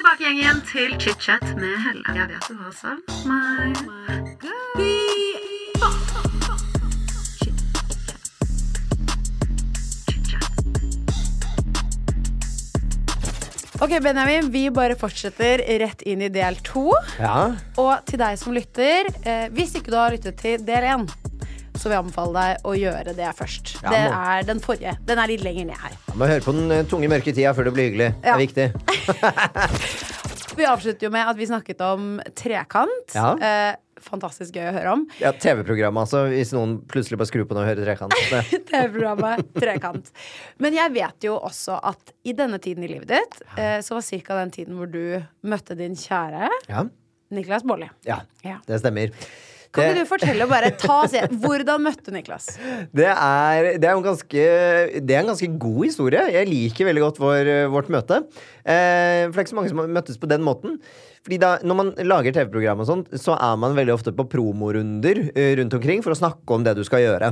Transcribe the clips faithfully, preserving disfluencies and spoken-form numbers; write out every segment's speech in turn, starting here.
tilbake igjen til chit-chat med Helle. Jeg vet du har savnet meg. Ok, Benjamin, vi bare fortsetter rett inn i del to. Ja. Og til deg som lytter, eh, hvis ikke du har lyttet til del én, så vil jeg anbefale deg å gjøre det først. Ja, det må... er den forrige. Den er litt lenger ned her. Jeg må høre på den tunge mørke tida før det blir hyggelig. Ja. Det er viktig. Vi avslutter jo med at vi snakket om trekant. Ja. Eh, fantastisk gøy å høre om. Ja, T V-programmet altså, hvis noen plutselig bare skrur på noe og hører trekant. T V-programmet Trekant. Men jeg vet jo også at i denne tiden i livet ditt, eh, så var cirka den tiden hvor du møtte din kjære Ja. Niklas Baarli. Ja, Ja. det stemmer. Kan Det- ikke du fortelle bare, ta oss igjen, hvordan møtte Niklas? Det er, det er jo en ganske Det er en ganske god historie. Jeg liker veldig godt vår, vårt møte. Eh, for det er ikke så mange som har møttes på den måten. Fordi da, når man lager T V-program og sånt, så er man veldig ofte på promorunder eh, rundt omkring for å snakke om det du skal gjøre.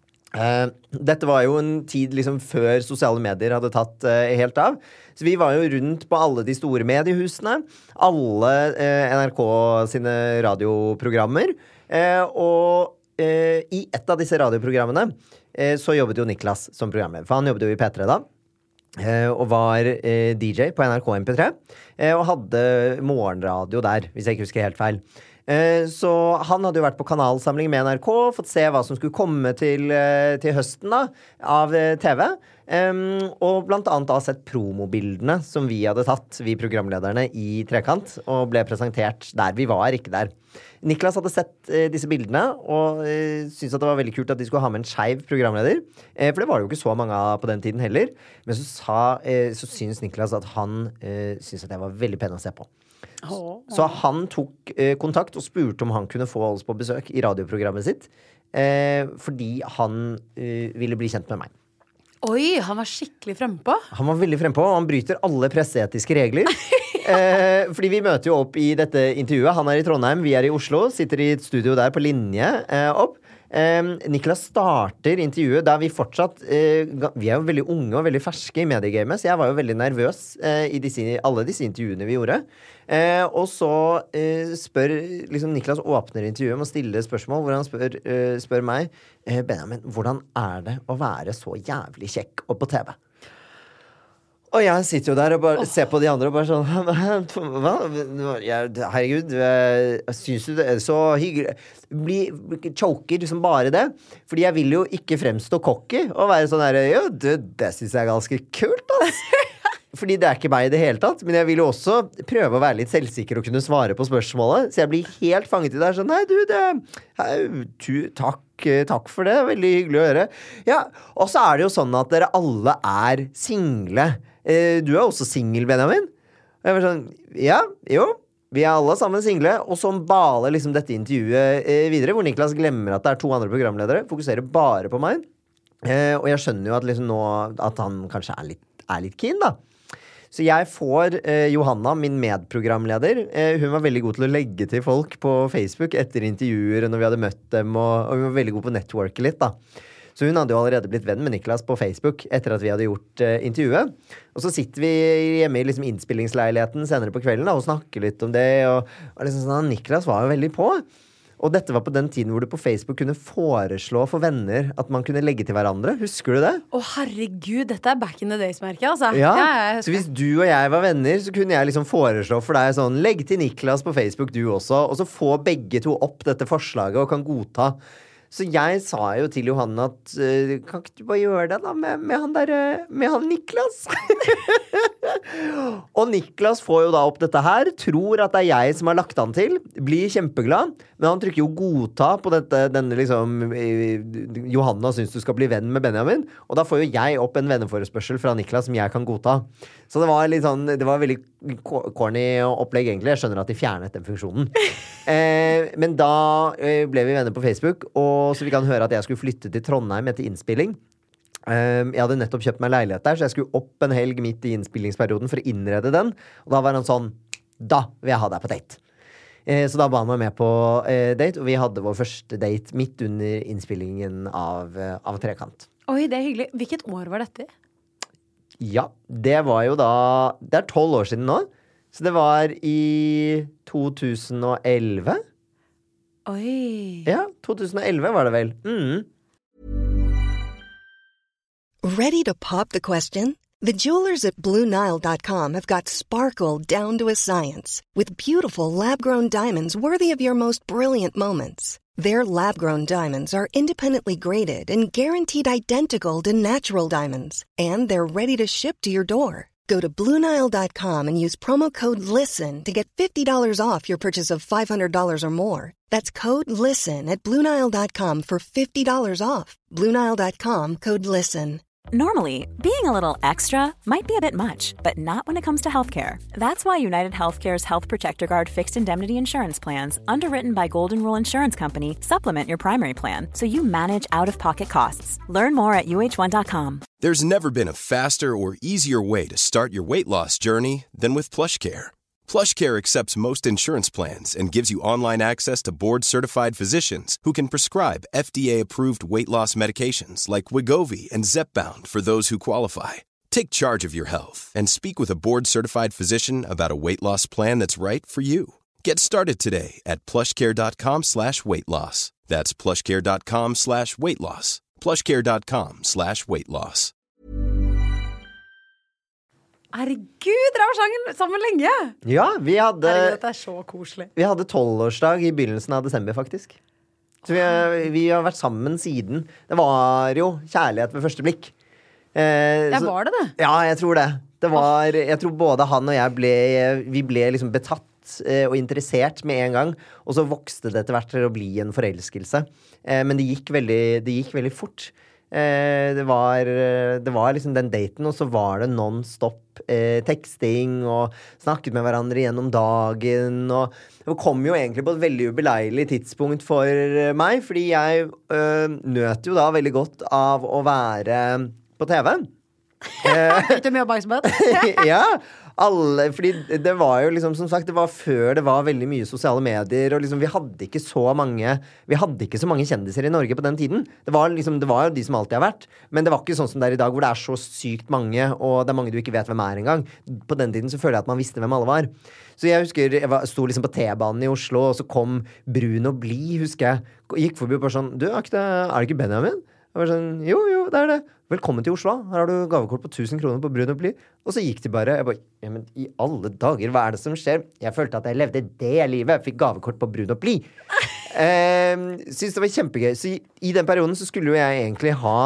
Eh, dette var jo en tid liksom før sosiale medier hadde tatt eh, helt av. Så vi var jo rundt på alle de store mediehusene. Alle eh, N R K sine radioprogrammer. Eh, og eh, i et av disse radioprogrammene eh, så jobbet jo Niklas som programleder. For han jobbet jo i P tre da. Eh, og var eh, D J på N R K M P tre. Eh, og hadde morgenradio der, hvis jeg ikke husker helt feil. Eh, så han hadde jo vært på kanalsamling med N R K, fått se hva som skulle komme til, eh, til høsten da, av eh, T V. Um, og blant annet da sett promobildene som vi hadde tatt, vi programlederne, i Trekant, og ble presentert der. Vi var ikke der. Niklas hadde sett eh, disse bildene og eh, syntes at det var veldig kult at de skulle ha med en skeiv programleder. Eh, for det var det jo ikke så mange av på den tiden heller. Men så, sa, eh, så syntes Niklas at han eh, syntes at jeg var veldig pen å se på. Oh. Så han tok eh, kontakt og spurte om han kunne få oss på besøk i radioprogrammet sitt. Eh, fordi han eh, ville bli kjent med meg. Oi, han var skikkelig frempå. Han var veldig frempå, og han bryter alle presseetiske regler. eh, fordi vi møter jo opp i dette intervjuet. Han er i Trondheim, vi er i Oslo. Sitter i et studio der på linje eh, opp. Eh, Niklas starter intervjuet der vi fortsatt eh, Vi er jo veldig unge og veldig ferske i mediegamet, så jeg var jo veldig nervøs eh, i disse, alle disse intervjuene vi gjorde. Eh, og så eh, spør liksom Niklas åpner intervjuet med å stille spørsmål hvor han spør, eh, spør meg eh, Benjamin, hvordan er det å være så jævlig kjekk og på T V? Og jeg sitter jo der og bare oh. ser på de andre og bare sånn Hva? Jeg, herregud, jeg synes du det er så hyggelig? Bli choker liksom bare det. Fordi jeg vil jo ikke fremstå cocky og være sånn her, jo, det, det synes jeg er ganske kult, ass. Fordi det er ikke meg i det hele tatt. Men jeg vil jo også prøve å være litt selvsikker og kunne svare på spørsmålet. Så jeg blir helt fanget i det. Sånn, nei du, det hei, tu, takk, takk for det. Veldig hyggelig å høre. Ja, og så er det jo sånn at dere alle er single. Eh, du er også single, Benjamin. Og jeg var sånn, ja, jo. Vi er alle sammen single. Og så baler liksom dette intervjuet eh, videre, hvor Niklas glemmer at det er to andre programledere. Fokuserer bare på meg. Eh, og jeg skjønner jo at, liksom nå, at han kanskje er litt, er litt keen, da. Så jeg får eh, Johanna, min medprogramleder, eh, hun var veldig god til å legge til folk på Facebook etter intervjuer når vi hadde møtt dem, og, og hun var veldig god på å networke litt da. Så hun hadde jo allerede blitt venn med Niklas på Facebook etter at vi hadde gjort eh, intervjuet. Og så sitter vi hjemme i liksom, innspillingsleiligheten senere på kvelden da, og snakker litt om det, og, og liksom sånn, Niklas var jo veldig på. Og dette var på den tiden hvor du på Facebook kunne foreslå for venner at man kunne legge til hverandre. Husker du det? Å herregud, dette er back in the days, merker jeg, altså. Ja, ja så hvis du og jeg var venner, så kunne jeg liksom foreslå for deg sånn, legg til Niklas på Facebook du også, og så få begge to opp dette forslaget og kan godta. Så jeg sa jo til Johanne at uh, kan ikke du bare gjøre det da med, med han der, med han Niklas? Og Niklas får jo da opp dette her, tror at det er jeg som har lagt han til, blir kjempeglad, men han trykker jo godta på dette, denne liksom, Johanna synes du skal bli venn med Benjamin, og da får jo jeg opp en venneforespørsel fra Niklas som jeg kan godta. Så det var litt sånn, det var veldig corny opplegg egentlig, jeg skjønner at de fjernet den funksjonen. eh, men da eh, ble vi venner på Facebook, og så vi kan høre at jeg skulle flytte til Trondheim etter innspilling. Um, jeg hadde nettopp kjøpt meg leilighet der, så jeg skulle opp en helg midt i innspillingsperioden for å innrede den, og da var han sånn, da vil jeg ha deg på date. Eh, så da ba han meg med på eh, date, og vi hadde vår første date midt under innspillingen av, eh, av Trekant. Oi, det er hyggelig. Hvilket år var dette? Ja, det var jo da, det er tolv år siden nå, Så det var i tjueelleve. Oi. Ja, tjueelleve var det vel. Mm. Ready to pop the question? The jewelers at Blue Nile dot com have got sparkle down to a science with beautiful lab-grown diamonds worthy of your most brilliant moments. Their lab-grown diamonds are independently graded and guaranteed identical to natural diamonds, and they're ready to ship to your door. Go to Blue Nile dot com and use promo code LISTEN to get fifty dollars off your purchase of five hundred dollars or more. That's code LISTEN at Blue Nile dot com for fifty dollars off. Blue Nile dot com, code LISTEN. Normally, being a little extra might be a bit much, but not when it comes to healthcare. That's why United Healthcare's Health Protector Guard fixed indemnity insurance plans, underwritten by Golden Rule Insurance Company, supplement your primary plan so you manage out-of-pocket costs. Learn more at U H one dot com. There's never been a faster or easier way to start your weight loss journey than with PlushCare. PlushCare accepts most insurance plans and gives you online access to board-certified physicians who can prescribe F D A-approved weight loss medications like Wegovy and Zepbound for those who qualify. Take charge of your health and speak with a board-certified physician about a weight loss plan that's right for you. Get started today at plushcare.com slash weight loss. That's plushcare.com slash weight loss. plushcare.com slash weight loss. Herregud, dere har vært sammen lenge. Ja, vi hadde Herregud, det er så koselig. Vi hadde tolvårsdag i begynnelsen av desember, faktisk. Så vi, vi har vært sammen siden. Det var jo kjærlighet ved første blikk. Eh, Ja, så- var det det? Ja, jeg tror det. Det var, jeg tror både han og jeg ble, vi ble liksom betatt eh, og interessert med en gang. Og så vokste det etter hvert til å bli en forelskelse. Eh, men det gikk veldig, det gikk veldig fort. Eh, det, var, det var liksom den daten, og så var det non-stop eh, teksting og snakket med hverandre gjennom dagen. Og det kom jo egentlig på et veldig ubeleilig tidspunkt for meg, fordi jeg øh, nøt jo da veldig godt av å være på T V. Fikk du mye oppmerksomhet? Ja, alle, fordi det var jo liksom, som sagt, det var før det var veldig mye sosiale medier, og liksom vi hadde ikke så mange, vi hadde ikke så mange kjendiser i Norge på den tiden. Det var liksom, det var jo de som alltid har vært, men det var ikke sånn som det er i dag, hvor det er så sykt mange, og det er mange du ikke vet hvem er engang. På den tiden så føler jeg at man visste hvem alle var. Så jeg husker, jeg var, sto liksom på T-banen i Oslo, og så kom Bruno Bli, husker jeg, gikk forbi og bare sånn, du, er, ikke det, er det ikke Benjamin? Jeg var sånn, jo, jo, det er det. Velkommen til Oslo. Her har du gavekort på tusen kroner på Bruno Bli. Og så gikk de bare. Jeg bare, ja, men i alle dager, hva er det som skjer? Jeg følte at jeg levde det livet. Jeg fikk gavekort på Bruno Bli. eh, synes det var kjempegøy. Så i, i den perioden så skulle jo jeg egentlig ha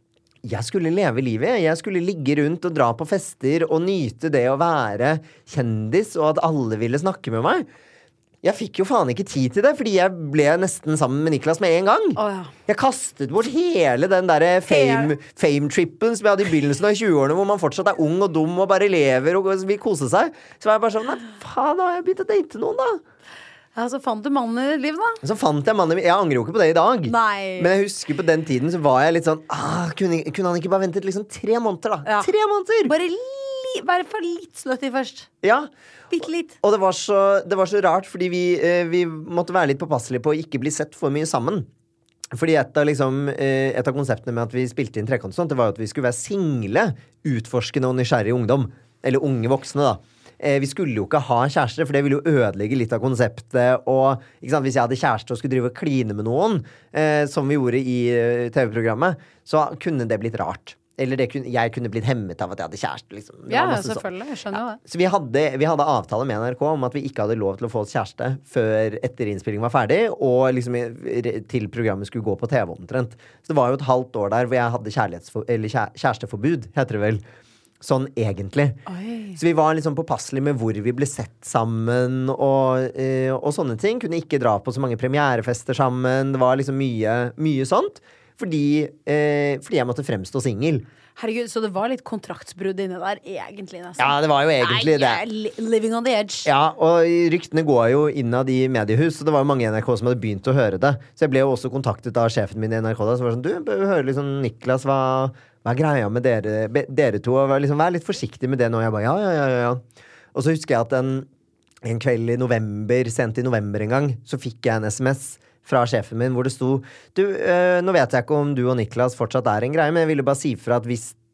Jeg skulle leve livet. Jeg skulle ligge rundt og dra på fester og nyte det å være kjendis, og at alle ville snakke med meg. Jeg fikk jo faen ikke tid til det, fordi jeg ble nesten sammen med Niklas med en gang. Oh, ja. Jeg kastet bort hele den der fame, fame-trippen som jeg hadde i begynnelsen av tjueårene, hvor man fortsatt er ung og dum og bare lever og vil kose seg. Så var jeg bare sånn, nei faen, da har jeg begynt å date noen da. Ja, så fant du mannen i ditt liv da? Så fant jeg mannen. Jeg angrer jo ikke på det i dag. Nei. Men jeg husker på den tiden så var jeg litt sånn ah, kunne, kunne han ikke bare ventet liksom tre måneder da? Ja. Tre måneder! Bare, li, bare for litt slutty først. Ja. Bitte litt. Og det var, så, det var så rart, fordi vi, eh, vi måtte være litt påpasselige på å ikke bli sett for mye sammen. Fordi et av, liksom, eh, et av konseptene med at vi spilte inn trekant og sånt, det var jo at vi skulle være single, utforskende og nysgjerrig ungdom. Eller unge voksne da. Eh, vi skulle jo ikke ha kjærester, for det ville jo ødelegge litt av konseptet. Og ikke sant, hvis jeg hadde kjæreste og skulle drive og kline med noen, eh, som vi gjorde i eh, T V-programmet, så kunne det blitt rart. Eller det kunne, jeg kunne blitt hemmet av at jeg hadde kjæreste liksom. Ja, selvfølgelig, jeg skjønner jo det. Så vi hadde, vi hadde avtale med N R K om at vi ikke hadde lov til å få oss kjæreste før etter innspilling var ferdig, og liksom til programmet skulle gå på T V omtrent. Så det var jo et halvt år der hvor jeg hadde kjærlighetsfor, eller kjæresteforbud, heter det vel. Sånn egentlig. Oi. Så vi var liksom påpasselige med hvor vi ble sett sammen og, øh, og sånne ting. Kunne ikke dra på så mange premierefester sammen. Det var liksom mye, mye sånt. Fordi, eh, fordi jeg måtte fremstå single. Herregud, så det var litt kontraktsbrudd inne der, egentlig nesten. Ja, det var jo egentlig Nei, det. Living on the edge. Ja, og ryktene går jo innad i mediehus, og det var jo mange i N R K som hadde begynt å høre det. Så jeg ble jo også kontaktet av sjefen min i N R K da, som var sånn, du bør høre liksom, Niklas, hva, hva er greia med dere, dere to? Og liksom, vær litt forsiktig med det nå. Jeg bare, ja, ja, ja, ja. Og så husker jeg at en, en kveld i november, sent i november en gang, så fikk jeg en sms fra sjefen min, hvor det sto, du, øh, nå vet jeg ikke om du og Niklas fortsatt er en greie, men jeg ville bare si fra at hvis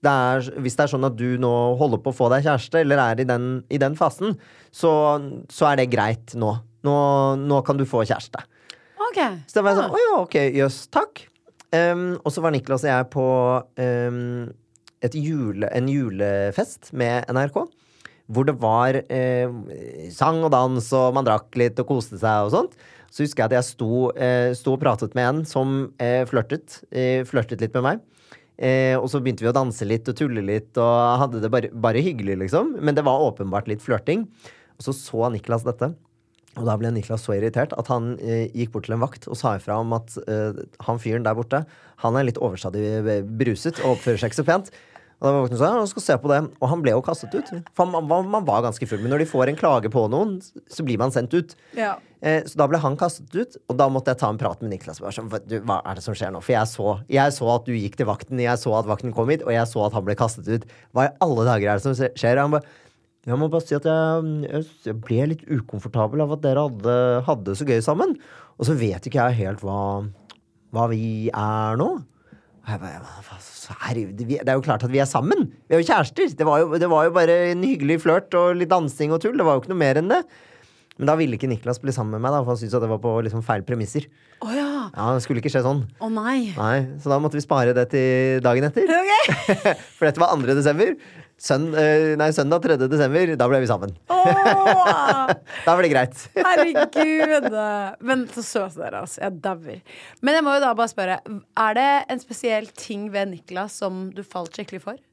det er, hvis det er sånn at du nå holder på å få deg kjæreste, eller er i den, i den fasen, så, så er det greit nå. nå. Nå kan du få kjæreste. Ok. Så da var jeg sånn, åja, ok, jøss, takk. Um, og så var Niklas og jeg på um, et jule, en julefest med N R K, hvor det var eh, sang og dans, og man drakk litt og koste seg og sånt. Så husker jeg at jeg sto, eh, sto og pratet med en som eh, flørtet, eh, flørtet litt med meg. Eh, og så begynte vi å danse litt og tulle litt, og hadde det bare, bare hyggelig, liksom. Men det var åpenbart litt flørting. Og så så Niklas dette. Og da ble Niklas så irritert at han eh, gikk bort til en vakt og sa ifra om at eh, han fyren der borte, han er litt overstadig bruset og oppfører seg ikke så pent. Og da var vakten sånn, ja, skal se på det. Og han ble jo kastet ut. For man, man, man var ganske full. Men når de får en klage på noen, så blir man sendt ut. Ja. Eh, så da ble han kastet ut, og da måtte jeg ta en prat med Niklas. Bare sånn, du, hva er det som skjer nå? For jeg så, jeg så at du gikk til vakten, jeg så at vakten kom hit, og jeg så at han ble kastet ut. Hva i alle dager er det som skjer? Han bare, jeg må bare si at jeg, jeg ble litt ukomfortabel av at dere hadde, hadde så gøy sammen. Og så vet ikke jeg helt hva, hva vi er nå. Jeg bare, det er jo klart at vi er sammen. Vi er jo kjærester. Det var jo, det var jo bare en hyggelig flørt og litt dansing og tull. Det var jo ikke noe mer enn det. Men da ville ikke Niklas bli sammen med meg da, for han syntes at det var på liksom feil premisser. Åja. Oh, ja, det skulle ikke skje sånn. Å oh, nei. Nei. Så da måtte vi spare det til dagen etter. Okay. For dette var andre desember. Sønd, nei, søndag tredje desember, da ble vi sammen. Oh. Da var det greit. Herregud. Men så søt dere, altså. Jeg dauer. Men jeg må jo da bare spørre, er det en spesiell ting ved Niklas som du falt skikkelig for?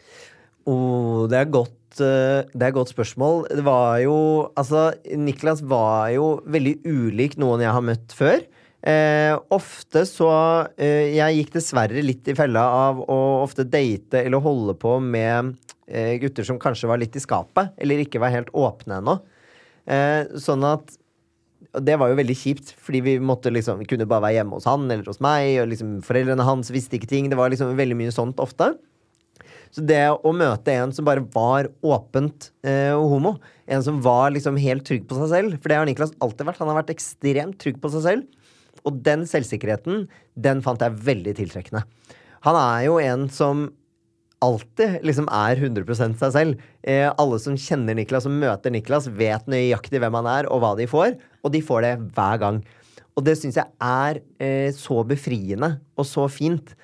Oh, det er godt, det er et godt spørsmål. Det var jo, altså, Niklas var jo veldig ulik noen jeg har møtt før. Eh, ofte så eh, jeg gikk dessverre litt i fella av å ofte date eller holde på med eh, gutter som kanskje var litt i skapet, eller ikke var helt åpne ennå. Eh, sånn at det var jo veldig kjipt, fordi vi måtte liksom, vi kunne bare være hjemme hos han eller hos meg, og liksom foreldrene hans visste ikke ting. Det var liksom veldig mye sånt ofte. Så det å møte en som bare var åpent eh, og homo, en som var liksom helt trygg på seg selv, for det har Niklas alltid vært, han har vært ekstremt trygg på seg selv, og den selvsikkerheten, den fant jeg veldig tiltrekkende. Han er jo en som alltid liksom er hundre prosent seg selv. Eh, alle som kjenner Niklas, som møter Niklas, vet nøyaktig hvem han er og hva de får, og de får det hver gang. Og det synes jeg er eh, så befriende og så fint.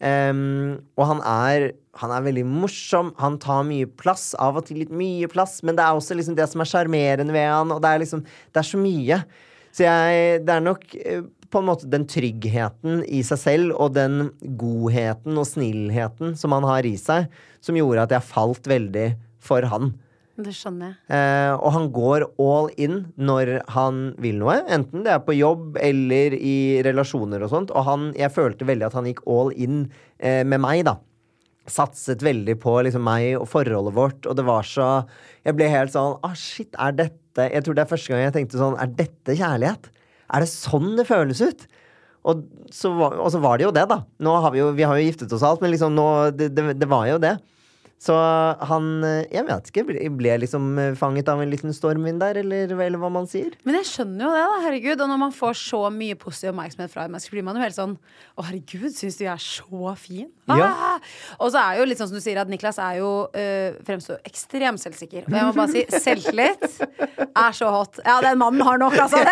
Um, og han er, han er veldig morsom, han tar mye plass, av og til litt mye plass, men det er også liksom det som er charmerende ved han, og det er liksom, det er så mye. Så jeg, det er nok eh, på en måte den tryggheten i seg selv, og den godheten og snillheten som han har i seg, som gjorde at jeg falt veldig for han. Det skjønner jeg. Eh, og han går all in når han vil noe, enten det er på jobb eller i relasjoner og sånt, og han, jeg følte veldig at han gikk all in eh, med meg da. Satset veldig på liksom meg og forholdet vårt, og det var så, jeg ble helt sånn, ah shit, er dette, jeg tror det er første gang jeg tenkte sånn, er dette kjærlighet? Er det sånn det føles ut? Og så, var, og så var det jo det da. Nå har vi jo, vi har jo giftet oss alt, men liksom nå, det, det, det var jo det. Så han, jeg vet ikke, ble liksom fanget av en liten stormvind der, eller, eller hva man sier. Men jeg skjønner jo det da, herregud. Og når man får så mye positiv oppmerksomhet fra mennesker, blir man jo helt sånn, å herregud, synes du jeg er så fin? Ah! Ja. Og så er jo litt sånn som du sier, at Niklas er jo øh, fremstår ekstremt selvsikker. Og jeg må bare si, selvtillit er så hot. Ja, den mannen har nok, altså.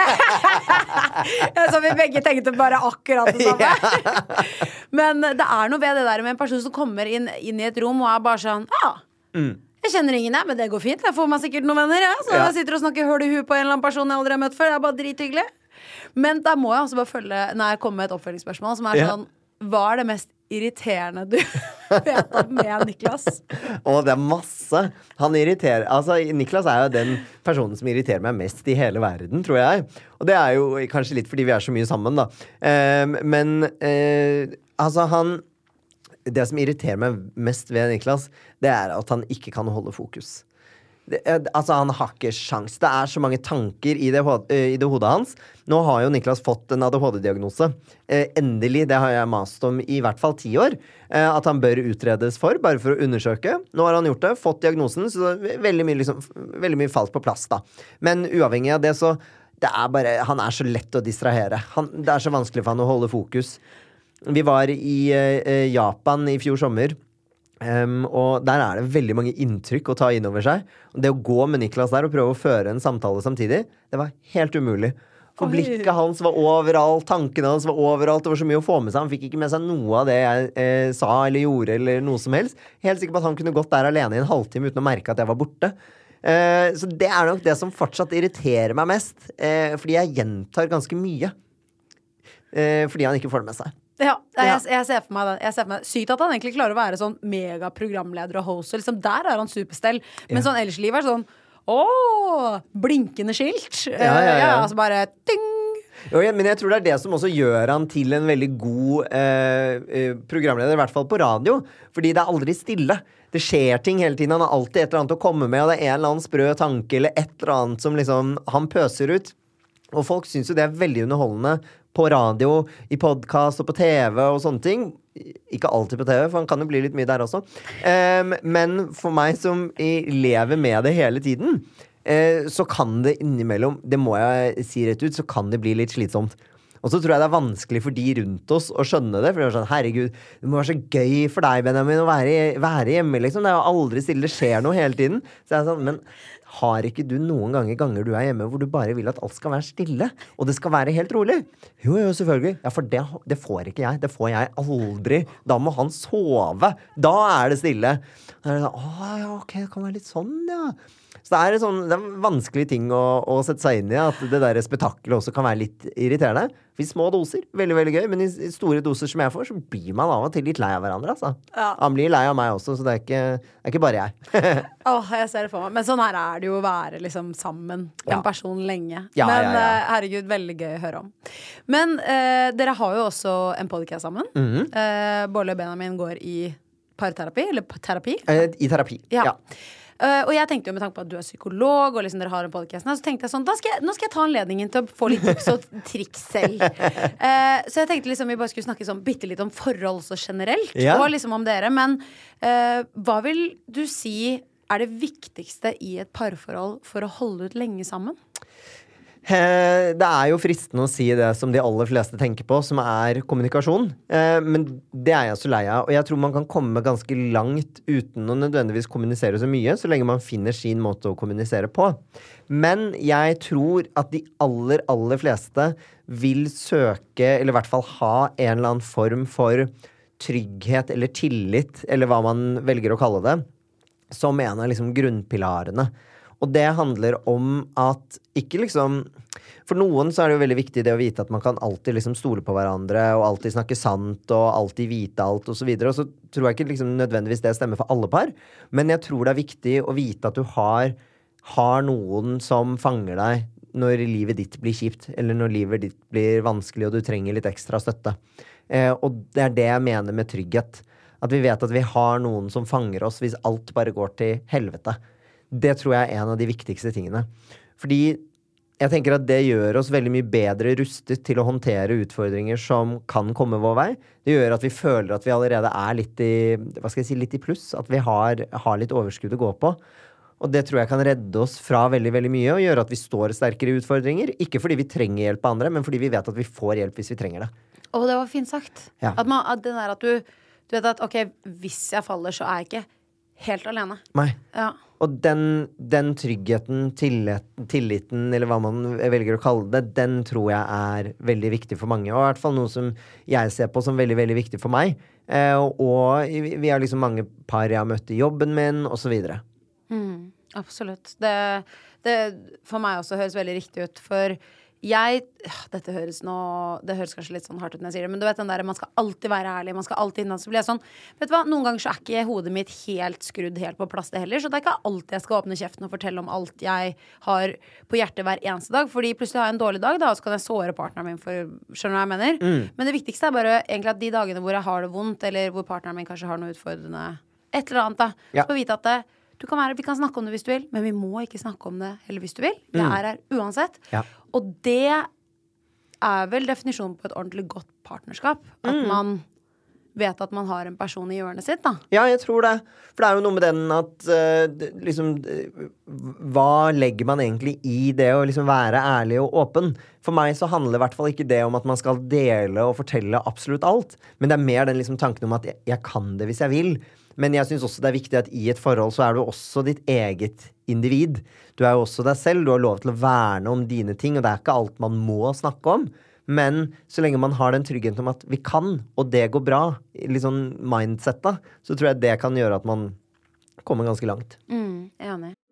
Så vi begge tenkte bare akkurat det samme. Ja. Men det er noe ved det der med en person som kommer inn, inn i et rom og er bare sånn, ja, mm. jeg kjenner ingen der, men det går fint. Jeg får meg sikkert noen venner, ja. Så ja. Jeg sitter og snakker høl i huet på en eller annen person jeg aldri har møtt før. Det er bare drithyggelig. Men da må jeg også bare følge, når jeg kommer med et oppfølgingsspørsmål, som er ja. Sånn, hva er det mest irriterende du vet om med Niklas? Å, det er masse. Han irriterer, altså Niklas er jo den personen som irriterer meg mest i hele verden, tror jeg. Og det er jo kanskje litt fordi vi er så mye sammen da. Um, men uh, altså han det som irriterer meg mest ved Niklas, det er at han ikke kan holde fokus. Det, altså han har ikke sjans. Det er så mange tanker i det, i det hodet hans. Nå har jo Niklas fått en A D H D-diagnose. Eh, endelig, det har jeg mast om i hvert fall ti år. Eh, at han bør utredes for, bare for å undersøke. Nå har han gjort det, fått diagnosen, så veldig mye, liksom, veldig mye falt på plass da. Men uavhengig av det, så det er bare, han er så lett å distrahere. Han, det er så vanskelig for han å holde fokus. Vi var i eh, Japan i fjor sommer, Um, og der er det veldig mange inntrykk å ta inn over seg. Og det å gå med Niklas der og prøve å føre en samtale samtidig, det var helt umulig. For Oi. blikket hans var overalt, tankene hans var overalt. Det var så mye å få med seg. Han fikk ikke med seg noe av det jeg eh, sa eller gjorde eller noe som helst. Helt sikker på at han kunne gått der alene i en halvtime uten å merke at jeg var borte. eh, Så det er nok det som fortsatt irriterer meg mest, eh, fordi jeg gjentar ganske mye, eh, fordi han ikke får det med seg. Ja, jeg, jeg, ser for meg det. Jeg ser for meg sykt at han egentlig klarer å være sånn megaprogramleder og host. Liksom, der er han superstell. Men Ja. sånn ellers i livet er sånn åh, blinkende skilt. Ja, ja, ja. ja altså bare ting. Jo, ja, men jeg tror det er det som også gjør han til en veldig god eh, eh, programleder, i hvert fall på radio. Fordi det er aldri stille. Det skjer ting hele tiden. Han har alltid et eller annet å komme med, og det er en eller annen sprø tanke eller et eller annet som liksom han pøser ut. Og folk syns jo det er veldig underholdende på radio, i podcast og på T V og sånne ting. Ikke alltid på T V, for han kan jo bli litt mye der også. Um, men for meg som i, lever med det hele tiden, uh, så kan det innimellom, det må jeg si rett ut, så kan det bli litt slitsomt. Og så tror jeg det er vanskelig for de rundt oss å skjønne det, for det er sånn, herregud, det må være så gøy for deg, Benjamin, å være, være hjemme, liksom. Det er jo aldri stille, det skjer noe hele tiden. Så jeg er sånn, men har ikke du noen ganger ganger du er hjemme hvor du bare vil at alt skal være stille, og det skal være helt rolig? Jo, jo, selvfølgelig. Ja, for det, det får ikke jeg. Det får jeg aldri. Da må han sove. Da er det stille. Da er det sånn, åh, ja, ok, det kan være litt sånn, ja. Så det er, sånn, det er en vanskelig ting å, å sette seg inn i, at det der spektaklet også kan være litt irriterende. I små doser, veldig, veldig gøy, men i store doser som jeg får, så blir man av og til litt lei av hverandre, altså. Ja. Han blir lei av meg også, så det er ikke, det er ikke bare jeg. Åh, jeg ser det for meg. Men sånn her er det jo å være liksom sammen Ja. en person lenge. Ja, Men ja, ja. eh, herregud, veldig gøy å høre om. Men eh, dere har jo også en podcast sammen. Mhm. eh, Bolle og Benjamin går i parterapi, eller pa- terapi. Eh, I terapi, Ja. ja. Uh, og jeg tenkte jo med tanke på at du er psykolog, og liksom dere har en podcast, så tenkte jeg sånn, da skal jeg, nå skal jeg ta anledningen til å få litt tips og triks selv. Uh, så jeg tenkte liksom vi bare skulle snakke sånn bitte litt om forhold så generelt, Ja. og liksom om dere. Men uh, hva vil du si er det viktigste i et parforhold for å holde ut lenge sammen? Eh, Det er jo fristende å si det som de aller fleste tenker på, som er kommunikasjon. Eh, Men det er jeg så lei av. Og jeg tror man kan komme ganske langt uten å nødvendigvis kommunisere så mye, så lenge man finner sin måte å kommunisere på. Men jeg tror at de aller, aller fleste vil søke, eller i hvert fall ha en eller annen form for trygghet eller tillit, eller hva man velger å kalle det, som en av liksom grunnpilarene. Og det handler om at ikke liksom, for noen så er det jo veldig viktig det å vite at man kan alltid liksom stole på hverandre, og alltid snakke sant, og alltid vite alt, og så videre. Og så tror jeg ikke liksom nødvendigvis det stemmer for alle par, men jeg tror det er viktig å vite at du har, har noen som fanger deg når livet ditt blir kjipt, eller når livet ditt blir vanskelig, og du trenger litt ekstra støtte. Eh, og det er det jeg mener med trygghet. At vi vet at vi har noen som fanger oss hvis alt bare går til helvete. Det tror jeg er en av de viktigste tingene. Fordi jeg tenker at det gjør oss veldig mye bedre rustet til å håndtere utfordringer som kan komme vår vei. Det gjør at vi føler at vi allerede er litt i, hva skal jeg si, litt i pluss. At vi har, har litt overskudd å gå på. Og det tror jeg kan redde oss fra veldig, veldig mye, og gjøre at vi står sterkere i utfordringer. Ikke fordi vi trenger hjelp av andre, men fordi vi vet at vi får hjelp hvis vi trenger det. Å, det var fint sagt. Ja. At, man, at det der at du, du vet at, ok, hvis jeg faller, så er jeg ikke helt alene. Nei. Ja. Og den, den tryggheten, tillit, tilliten, eller hva man velger å kalle det, den tror jeg er veldig viktig for mange. Og i hvert fall noe som jeg ser på som veldig, veldig viktig for meg. Eh, og vi har liksom mange par jeg har møtt i jobben min, og så videre. Mm, absolutt. Det, det for meg også høres veldig riktig ut. For jeg Dette høres nå Det høres kanskje litt sånn hardt ut når jeg sier det, men du vet den der man skal alltid være ærlig, man skal alltid innan, så blir jeg sånn, vet du hva, noen ganger så er ikke hodet mitt helt skrudd helt på plass det heller, så det er ikke alltid jeg skal åpne kjeften og fortelle om alt jeg har på hjertet hver eneste dag, fordi plutselig har jeg en dårlig dag da, og så kan jeg såre partneren min for, skjønner du hva jeg mener? Mm. Men det viktigste er bare egentlig at de dagene hvor jeg har det vondt, eller hvor partneren min kanskje har noe utfordrende, et eller annet da, Ja. så får vite at det Du kan være, vi kan snakke om det hvis du vil, men vi må ikke snakke om det heller hvis du vil. Jeg er her uansett. Ja. Og det er vel definisjonen på et ordentlig godt partnerskap. At man vet at man har en person i hjørnet sitt, da. Ja, jeg tror det. For det er jo noe med den at uh, liksom uh, hva legger man egentlig i det å liksom være ærlig og åpen? For meg så handler i hvert fall ikke det om at man skal dele og fortelle absolutt alt. Men det er mer den liksom tanken om at jeg, jeg kan det hvis jeg vil. Men jeg synes også det er viktig at i et forhold så er du også ditt eget individ. Du er jo også deg selv. Du har lov til å verne om dine ting, og det er ikke alt man må snakke om. Men så lenge man har den tryggheten om at vi kan, og det går bra, litt sånn mindsetet, så tror jeg det kan gjøre at man kommer ganske langt. Mm, jeg er enig.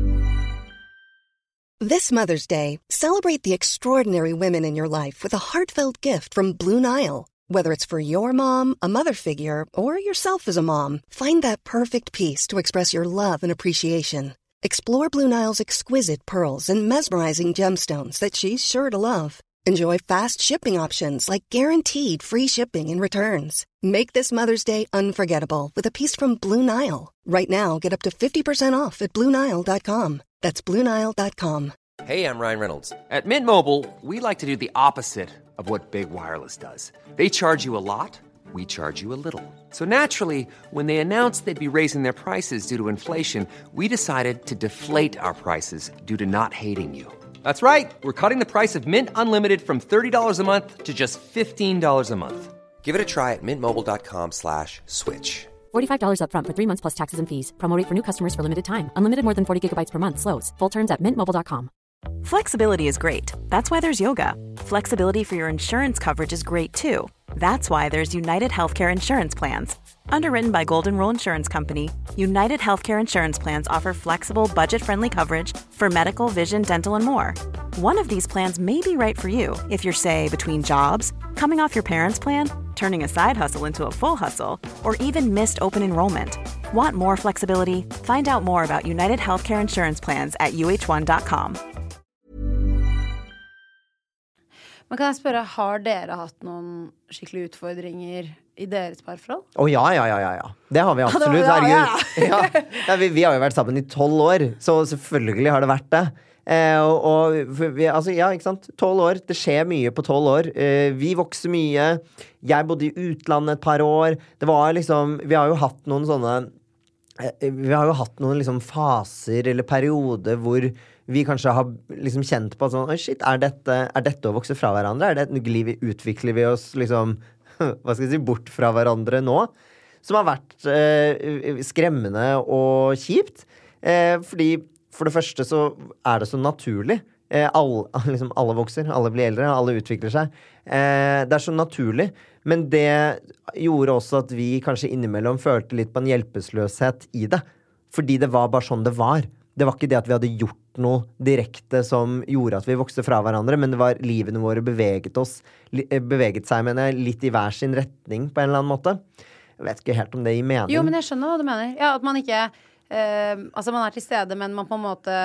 This Mother's Day, celebrate the extraordinary women in your life with a heartfelt gift from Blue Nile. Whether it's for your mom, a mother figure, or yourself as a mom, find that perfect piece to express your love and appreciation. Explore Blue Nile's exquisite pearls and mesmerizing gemstones that she's sure to love. Enjoy fast shipping options like guaranteed free shipping and returns. Make this Mother's Day unforgettable with a piece from Blue Nile. Right now, get up to fifty percent off at Blue Nile dot com. That's Blue Nile dot com. Hey, I'm Ryan Reynolds. At Mint Mobile, we like to do the opposite of what Big Wireless does. They charge you a lot, we charge you a little. So naturally, when they announced they'd be raising their prices due to inflation, we decided to deflate our prices due to not hating you. That's right. We're cutting the price of Mint Unlimited from thirty dollars a month to just fifteen dollars a month. Give it a try at mintmobile.com slash switch. forty-five dollars up front for three months plus taxes and fees. Promo rate for new customers for limited time. Unlimited more than forty gigabytes per month. Slows full terms at mint mobile dot com. Flexibility is great. That's why there's yoga. Flexibility for your insurance coverage is great too. That's why there's United Healthcare Insurance Plans. Underwritten by Golden Rule Insurance Company, United Healthcare Insurance Plans offer flexible, budget-friendly coverage for medical, vision, dental, and more. One of these plans may be right for you if you're, say, between jobs, coming off your parents' plan, turning a side hustle into a full hustle, or even missed open enrollment. Want more flexibility? Find out more about United Healthcare Insurance Plans at U H one dot com. Men kan jeg spørre, har dere hatt noen skikkelige utfordringer i deres parforhold? Å oh, ja, ja, ja, ja. Det har vi absolutt. Ja, ja, ja. ja. ja vi, vi har jo vært sammen i tolv år, så selvfølgelig har det vært det. Eh, og, og vi, altså, ja, ikke sant? tolv år, det skjer mye på tolv år. Eh, vi vokser mye. Jeg bodde i utlandet et par år. Det var liksom, vi har jo hatt noen sånne eh, vi har jo hatt noen liksom faser eller perioder hvor vi kanskje har liksom kjent på at sånn, shit, er dette, er dette å vokse fra hverandre? Er det, utvikler vi oss liksom, hva skal jeg si, bort fra hverandre nå? Som har vært eh, skremmende og kjipt. Eh, fordi for det første så er det så naturlig. Eh, alle, liksom, alle vokser, alle blir eldre, alle utvikler seg. Eh, det er så naturlig. Men det gjorde også at vi kanskje innimellom følte litt på en hjelpeløshet i det. Fordi det var bare sånn det var. Det var ikke det at vi hadde gjort noe direkte som gjorde at vi vokste fra hverandre, men det var livene våre beveget oss, beveget seg, mener jeg, litt i hver sin retning på en eller annen måte. Jeg vet ikke helt om det gir mening. Jo, men jeg skjønner hva du mener. Ja, at man ikke, eh, altså man er til stede, men man på en måte,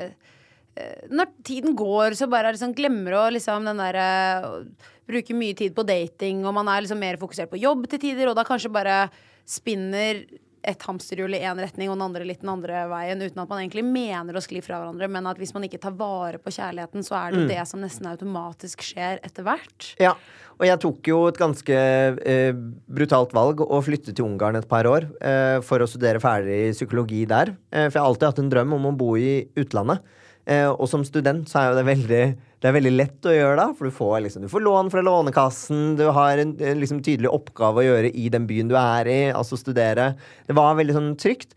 eh, når tiden går, så bare liksom glemmer å liksom den der, uh, bruke mye tid på dating, og man er liksom mer fokusert på jobb til tider, og da kanskje bare spinner et hamsterhjul i en retning og den andre litt den andre veien, uten at man egentlig mener å skli fra hverandre, men at hvis man ikke tar vare på kjærligheten, så er det jo mm. det som nesten automatisk skjer etter hvert. Ja, og jeg tok jo et ganske eh, brutalt valg å flytte til Ungarn et par år eh, for å studere ferdig psykologi der, eh, for jeg har alltid hatt en drøm om å bo i utlandet. Eh, og som student så er jo det veldig det er veldig lett å gjøre da, for du får, liksom, du får lån fra lånekassen, du har en, en liksom, tydelig oppgave å gjøre i den byen du er i, altså studere. Det var veldig sånn trygt.